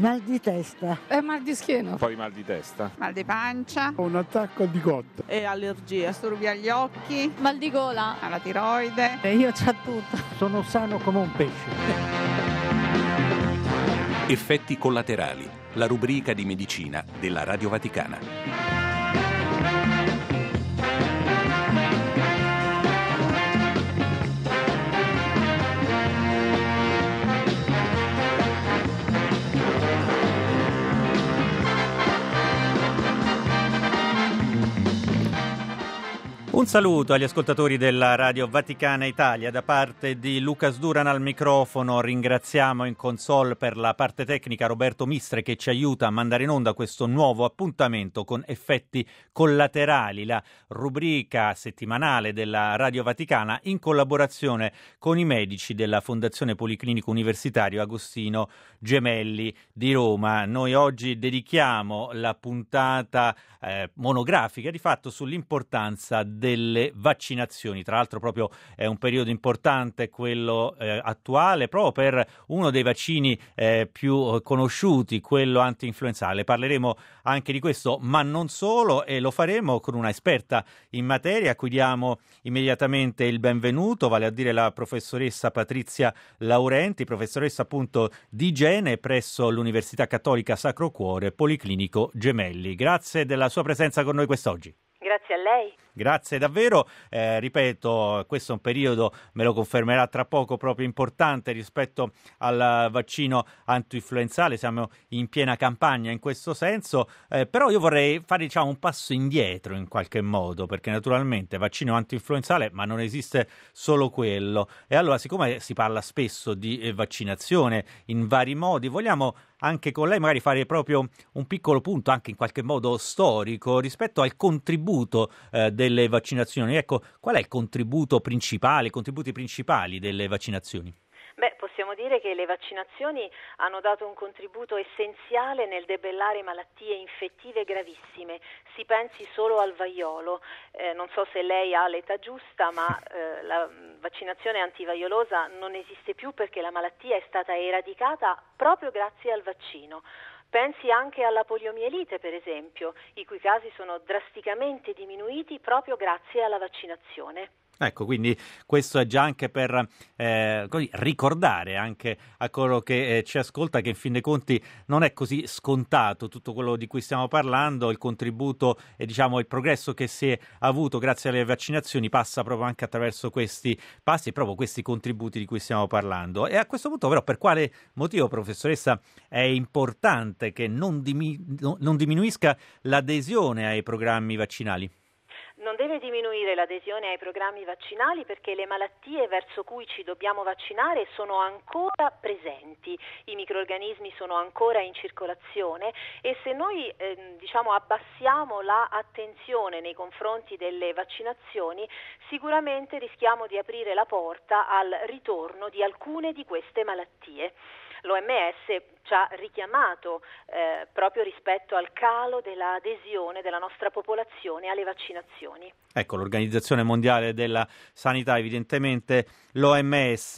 Mal di testa. E mal di schiena. Poi mal di testa. Mal di pancia. Un attacco di cotta. E allergie. Disturbi agli occhi. Mal di gola. Alla tiroide. E io c'ho tutto. Sono sano come un pesce. Effetti collaterali, la rubrica di medicina della Radio Vaticana. Un saluto agli ascoltatori della Radio Vaticana Italia da parte di Lucas Duran al microfono. Ringraziamo in console per la parte tecnica Roberto Mistre che ci aiuta a mandare in onda questo nuovo appuntamento con Effetti collaterali, la rubrica settimanale della Radio Vaticana in collaborazione con i medici della Fondazione Policlinico Universitario Agostino Gemelli di Roma. Noi oggi dedichiamo la puntata monografica di fatto sull'importanza delle vaccinazioni. Tra l'altro proprio è un periodo importante quello attuale proprio per uno dei vaccini più conosciuti, quello anti-influenzale. Parleremo anche di questo, ma non solo, e lo faremo con una esperta in materia a cui diamo immediatamente il benvenuto, vale a dire la professoressa Patrizia Laurenti, professoressa appunto di igiene presso l'Università Cattolica Sacro Cuore Policlinico Gemelli. Grazie della sua presenza con noi quest'oggi. Grazie a lei. Grazie davvero, ripeto, questo è un periodo, me lo confermerà tra poco, proprio importante rispetto al vaccino antinfluenzale, siamo in piena campagna in questo senso, però io vorrei fare un passo indietro in qualche modo, perché naturalmente vaccino antinfluenzale, ma non esiste solo quello, e allora siccome si parla spesso di vaccinazione in vari modi, vogliamo anche con lei magari fare proprio un piccolo punto anche in qualche modo storico rispetto al contributo delle vaccinazioni. Ecco, qual è il contributo principale, i contributi principali delle vaccinazioni? Beh, possiamo dire che le vaccinazioni hanno dato un contributo essenziale nel debellare malattie infettive gravissime. Si pensi solo al vaiolo. Non so se lei ha l'età giusta, ma la vaccinazione antivaiolosa non esiste più perché la malattia è stata eradicata proprio grazie al vaccino. Pensi anche alla poliomielite, per esempio, i cui casi sono drasticamente diminuiti proprio grazie alla vaccinazione. Ecco, quindi questo è già anche per ricordare anche a coloro che ci ascolta che in fin dei conti non è così scontato tutto quello di cui stiamo parlando, il contributo e il progresso che si è avuto grazie alle vaccinazioni passa proprio anche attraverso questi passi e proprio questi contributi di cui stiamo parlando. E a questo punto però per quale motivo, professoressa, è importante che non diminuisca l'adesione ai programmi vaccinali? Non deve diminuire l'adesione ai programmi vaccinali perché le malattie verso cui ci dobbiamo vaccinare sono ancora presenti, i microrganismi sono ancora in circolazione e se noi abbassiamo l'attenzione nei confronti delle vaccinazioni sicuramente rischiamo di aprire la porta al ritorno di alcune di queste malattie. L'OMS ci ha richiamato proprio rispetto al calo dell'adesione della nostra popolazione alle vaccinazioni. Ecco, l'Organizzazione Mondiale della Sanità, evidentemente l'OMS.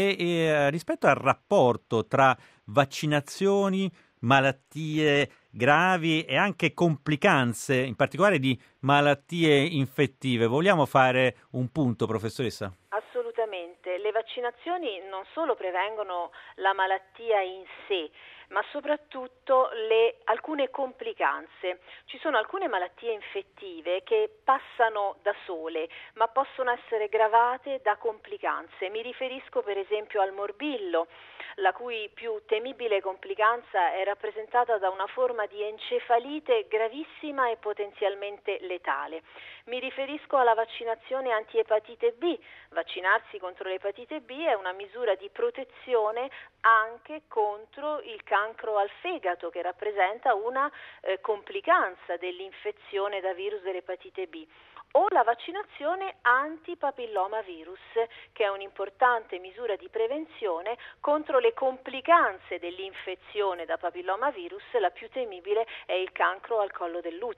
E rispetto al rapporto tra vaccinazioni, malattie gravi e anche complicanze, in particolare di malattie infettive, vogliamo fare un punto, professoressa? Assolutamente, le vaccinazioni non solo prevengono la malattia in sé, ma soprattutto alcune complicanze. Ci sono alcune malattie infettive che passano da sole, ma possono essere gravate da complicanze. Mi riferisco per esempio al morbillo, la cui più temibile complicanza è rappresentata da una forma di encefalite gravissima e potenzialmente letale. Mi riferisco alla vaccinazione antiepatite B. Vaccinarsi contro l'epatite B è una misura di protezione anche contro il cancro al fegato, che rappresenta una complicanza dell'infezione da virus dell'epatite B. O la vaccinazione antipapillomavirus, che è un'importante misura di prevenzione contro le complicanze dell'infezione da papillomavirus. La più temibile è il cancro al collo dell'utero.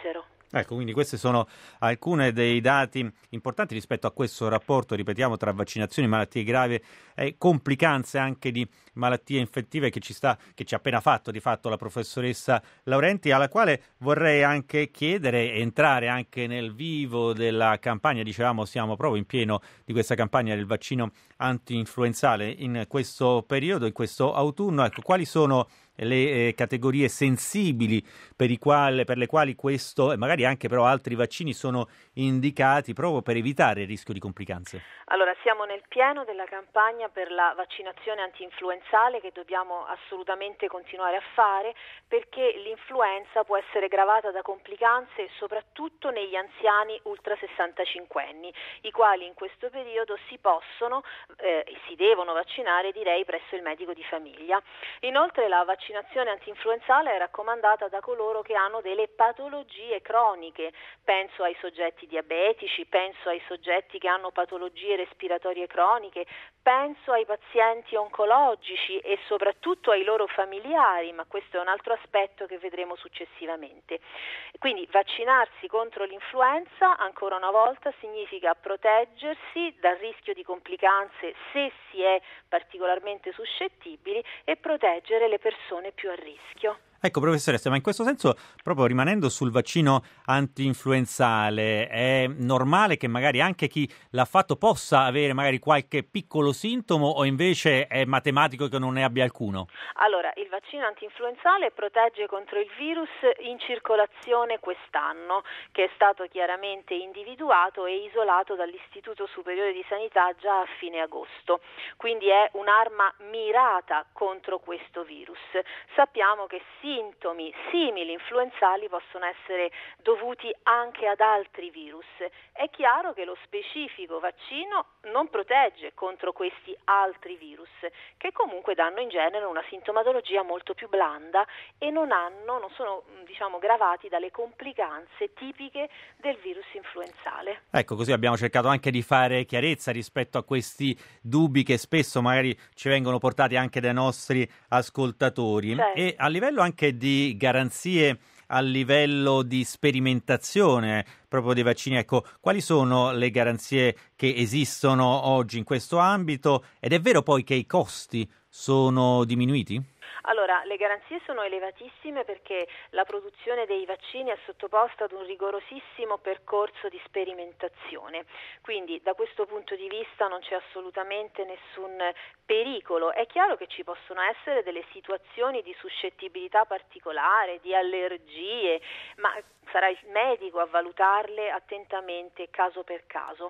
Ecco, quindi questi sono alcuni dei dati importanti rispetto a questo rapporto, ripetiamo, tra vaccinazioni, malattie gravi e complicanze anche di malattie infettive che ci ha appena fatto di fatto la professoressa Laurenti, alla quale vorrei anche chiedere, entrare anche nel vivo della campagna. Dicevamo, siamo proprio in pieno di questa campagna del vaccino anti-influenzale in questo periodo, in questo autunno. Ecco, quali sono le categorie sensibili per le quali questo e magari anche però altri vaccini sono indicati proprio per evitare il rischio di complicanze? Allora, siamo nel pieno della campagna per la vaccinazione anti-influenzale che dobbiamo assolutamente continuare a fare, perché l'influenza può essere gravata da complicanze soprattutto negli anziani ultra 65enni, i quali in questo periodo si possono e si devono vaccinare, direi, presso il medico di famiglia. Inoltre la vaccinazione anti-influenzale è raccomandata da coloro che hanno delle patologie croniche, penso ai soggetti diabetici, penso ai soggetti che hanno patologie respiratorie croniche, penso ai pazienti oncologici e soprattutto ai loro familiari, ma questo è un altro aspetto che vedremo successivamente. Quindi vaccinarsi contro l'influenza, ancora una volta, significa proteggersi dal rischio di complicanze se si è particolarmente suscettibili e proteggere le persone più a rischio. Ecco, professoressa, ma in questo senso, proprio rimanendo sul vaccino anti-influenzale, è normale che magari anche chi l'ha fatto possa avere magari qualche piccolo sintomo, o invece è matematico che non ne abbia alcuno? Allora, il vaccino anti-influenzale protegge contro il virus in circolazione quest'anno, che è stato chiaramente individuato e isolato dall'Istituto Superiore di Sanità già a fine agosto. Quindi è un'arma mirata contro questo virus. Sappiamo che sintomi simili influenzali possono essere dovuti anche ad altri virus. È chiaro che lo specifico vaccino non protegge contro questi altri virus, che comunque danno in genere una sintomatologia molto più blanda e non sono gravati dalle complicanze tipiche del virus influenzale. Ecco, così abbiamo cercato anche di fare chiarezza rispetto a questi dubbi che spesso magari ci vengono portati anche dai nostri ascoltatori. Certo. E a livello anche di garanzie, a livello di sperimentazione proprio dei vaccini, ecco, quali sono le garanzie che esistono oggi in questo ambito? Ed è vero poi che i costi sono diminuiti? Allora, le garanzie sono elevatissime perché la produzione dei vaccini è sottoposta ad un rigorosissimo percorso di sperimentazione, quindi da questo punto di vista non c'è assolutamente nessun pericolo. È chiaro che ci possono essere delle situazioni di suscettibilità particolare, di allergie, ma sarà il medico a valutarle attentamente caso per caso.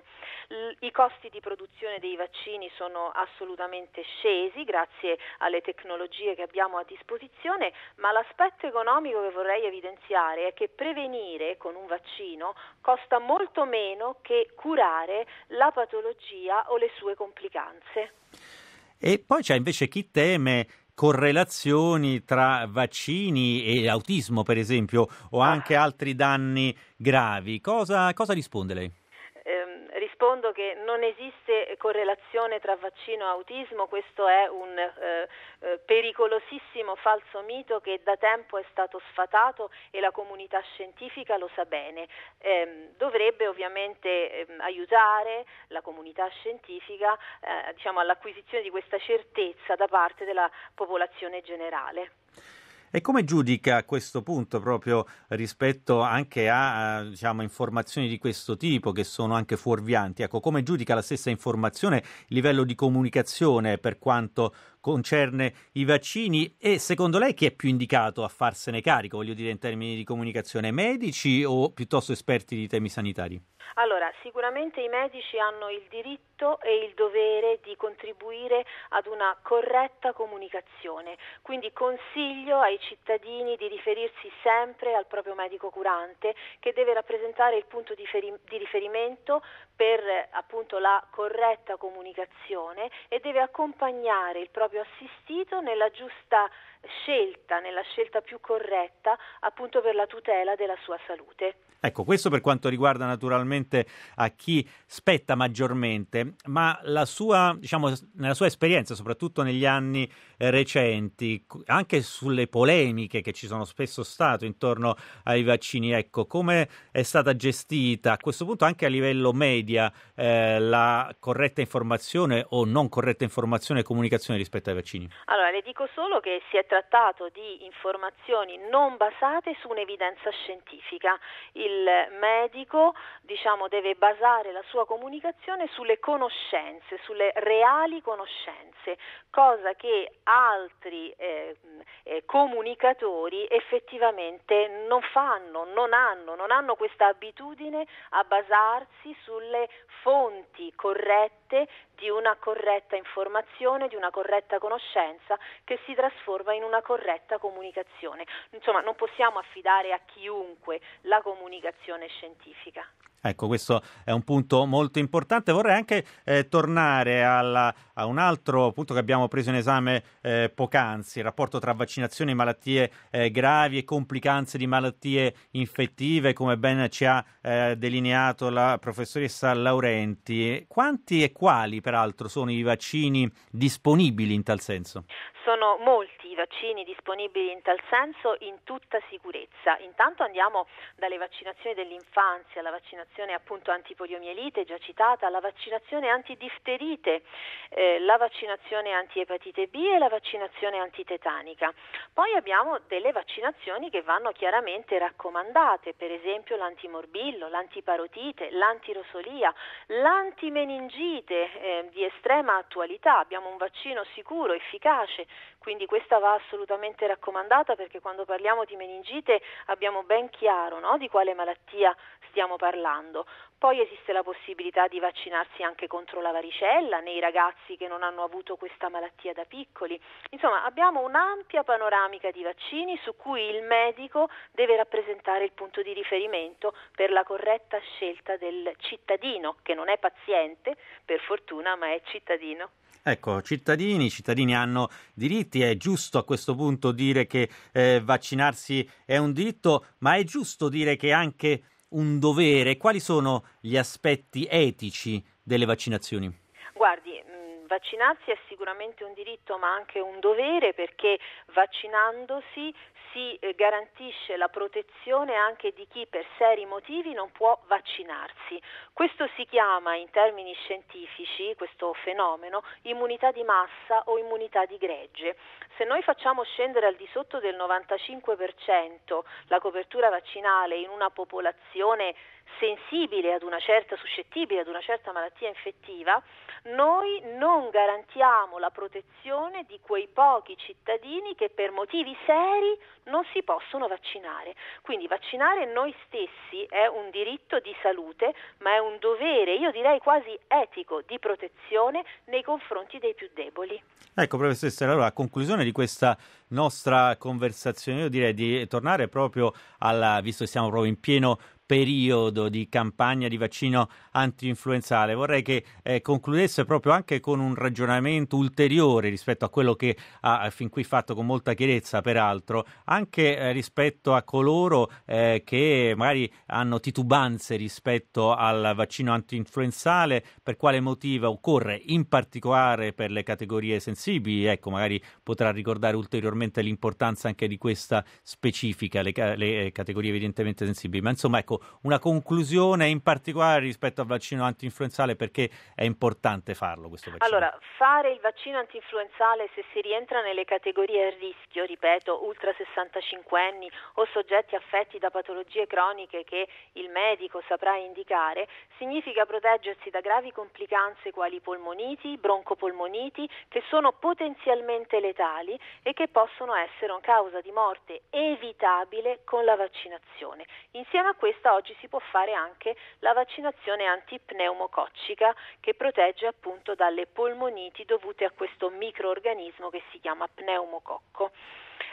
I costi di produzione dei vaccini sono assolutamente scesi grazie alle tecnologie che abbiamo a disposizione, ma l'aspetto economico che vorrei evidenziare è che prevenire con un vaccino costa molto meno che curare la patologia o le sue complicanze. E poi c'è invece chi teme correlazioni tra vaccini e autismo, per esempio, o anche altri danni gravi. Cosa risponde lei? Rispondo che non esiste correlazione tra vaccino e autismo, questo è un pericolosissimo falso mito che da tempo è stato sfatato e la comunità scientifica lo sa bene. Dovrebbe ovviamente aiutare la comunità scientifica all'acquisizione di questa certezza da parte della popolazione generale. E come giudica a questo punto, proprio rispetto anche a informazioni di questo tipo che sono anche fuorvianti, ecco, come giudica la stessa informazione il livello di comunicazione per quanto concerne i vaccini, e secondo lei chi è più indicato a farsene carico, voglio dire in termini di comunicazione, medici o piuttosto esperti di temi sanitari? Allora, sicuramente i medici hanno il diritto e il dovere di contribuire ad una corretta comunicazione, quindi consiglio ai cittadini di riferirsi sempre al proprio medico curante, che deve rappresentare il punto di riferimento per appunto la corretta comunicazione e deve accompagnare il proprio assistito nella giusta scelta, nella scelta più corretta appunto per la tutela della sua salute. Ecco, questo per quanto riguarda naturalmente a chi spetta maggiormente, ma la sua, diciamo, nella sua esperienza, soprattutto negli anni recenti, anche sulle polemiche che ci sono spesso state intorno ai vaccini, ecco, come è stata gestita a questo punto anche a livello media la corretta informazione o non corretta informazione e comunicazione rispetto ai vaccini? Allora, le dico solo che si è trattato di informazioni non basate su un'evidenza scientifica. Il medico, deve basare la sua comunicazione sulle conoscenze, sulle reali conoscenze, cosa che altri comunicatori effettivamente non fanno, non hanno questa abitudine a basarsi sulle fonti corrette di una corretta informazione, di una corretta conoscenza che si trasforma in una corretta comunicazione. Insomma, non possiamo affidare a chiunque la comunicazione scientifica. Ecco, questo è un punto molto importante. Vorrei anche tornare a un altro punto che abbiamo preso in esame poc'anzi, il rapporto tra vaccinazioni e malattie gravi e complicanze di malattie infettive, come ben ci ha delineato la professoressa Laurenti. Quanti e quali, peraltro, sono i vaccini disponibili in tal senso? Sono molti i vaccini disponibili in tal senso in tutta sicurezza. Intanto andiamo dalle vaccinazioni dell'infanzia, la vaccinazione appunto antipoliomielite già citata, la vaccinazione antidifterite, la vaccinazione antiepatite B e la vaccinazione antitetanica. Poi abbiamo delle vaccinazioni che vanno chiaramente raccomandate, per esempio l'antimorbillo, l'antiparotite, l'antirosolia, l'antimeningite di estrema attualità. Abbiamo un vaccino sicuro, efficace, quindi questa va assolutamente raccomandata, perché quando parliamo di meningite abbiamo ben chiaro, no, di quale malattia stiamo parlando. Poi esiste la possibilità di vaccinarsi anche contro la varicella nei ragazzi che non hanno avuto questa malattia da piccoli. Insomma, abbiamo un'ampia panoramica di vaccini su cui il medico deve rappresentare il punto di riferimento per la corretta scelta del cittadino, che non è paziente, per fortuna, ma è cittadino. Ecco, i cittadini hanno diritti, è giusto a questo punto dire che vaccinarsi è un diritto, ma è giusto dire che è anche un dovere. Quali sono gli aspetti etici delle vaccinazioni? Guardi, vaccinarsi è sicuramente un diritto ma anche un dovere, perché vaccinandosi si garantisce la protezione anche di chi per seri motivi non può vaccinarsi. Questo si chiama in termini scientifici, questo fenomeno, immunità di massa o immunità di gregge. Se noi facciamo scendere al di sotto del 95% la copertura vaccinale in una popolazione sensibile ad una certa, suscettibile ad una certa malattia infettiva, noi non garantiamo la protezione di quei pochi cittadini che per motivi seri non si possono vaccinare. Quindi vaccinare noi stessi è un diritto di salute, ma è un dovere, io direi quasi etico, di protezione nei confronti dei più deboli. Ecco, professoressa, allora a conclusione di questa nostra conversazione io direi di tornare proprio visto che siamo proprio in pieno periodo di campagna di vaccino anti-influenzale, vorrei che concludesse proprio anche con un ragionamento ulteriore rispetto a quello che ha fin qui fatto con molta chiarezza, peraltro, anche rispetto a coloro che magari hanno titubanze rispetto al vaccino anti-influenzale, per quale motivo occorre, in particolare per le categorie sensibili. Ecco, magari potrà ricordare ulteriormente l'importanza anche di questa specifica, le categorie evidentemente sensibili, ma insomma, ecco, una conclusione in particolare rispetto al vaccino anti-influenzale, perché è importante farlo questo vaccino. Allora, fare il vaccino anti-influenzale se si rientra nelle categorie a rischio, ripeto, ultra 65 anni o soggetti affetti da patologie croniche che il medico saprà indicare, significa proteggersi da gravi complicanze quali polmoniti, broncopolmoniti, che sono potenzialmente letali e che possono essere una causa di morte evitabile con la vaccinazione. Insieme a questa oggi si può fare anche la vaccinazione antipneumococcica, che protegge appunto dalle polmoniti dovute a questo microorganismo che si chiama pneumococco.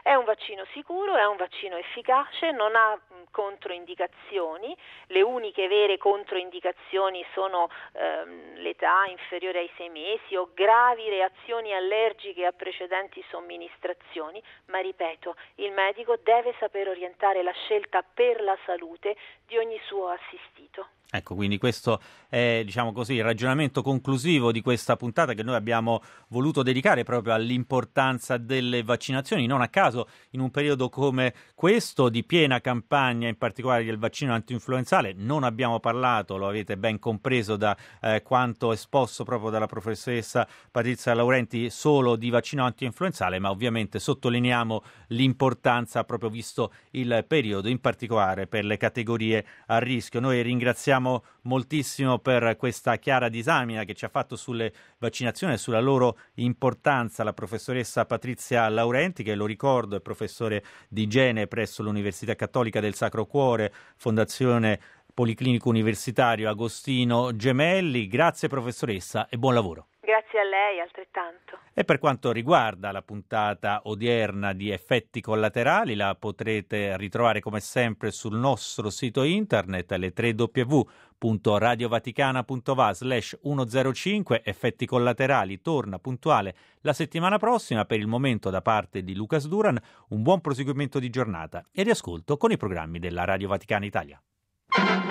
È un vaccino sicuro, è un vaccino efficace, non ha controindicazioni, le uniche vere controindicazioni sono l'età inferiore ai 6 mesi o gravi reazioni allergiche a precedenti somministrazioni, ma ripeto, il medico deve saper orientare la scelta per la salute di ogni suo assistito. Ecco, quindi questo è, diciamo così, il ragionamento conclusivo di questa puntata che noi abbiamo voluto dedicare proprio all'importanza delle vaccinazioni. Non a caso, in un periodo come questo, di piena campagna, in particolare del vaccino antinfluenzale, non abbiamo parlato, lo avete ben compreso da quanto esposto proprio dalla professoressa Patrizia Laurenti, solo di vaccino antinfluenzale, ma ovviamente sottolineiamo l'importanza proprio visto il periodo, in particolare per le categorie a rischio. Noi ringraziamo moltissimo per questa chiara disamina che ci ha fatto sulle vaccinazioni e sulla loro importanza la professoressa Patrizia Laurenti, che lo ricordo è professore di igiene presso l'Università Cattolica del Sacro Cuore, Fondazione Policlinico Universitario Agostino Gemelli. Grazie professoressa e buon lavoro. Grazie a lei, altrettanto. E per quanto riguarda la puntata odierna di Effetti Collaterali, la potrete ritrovare come sempre sul nostro sito internet, alle www.radiovaticana.va/105. Effetti Collaterali torna puntuale la settimana prossima. Per il momento, da parte di Lucas Duran, un buon proseguimento di giornata e riascolto con i programmi della Radio Vaticana Italia.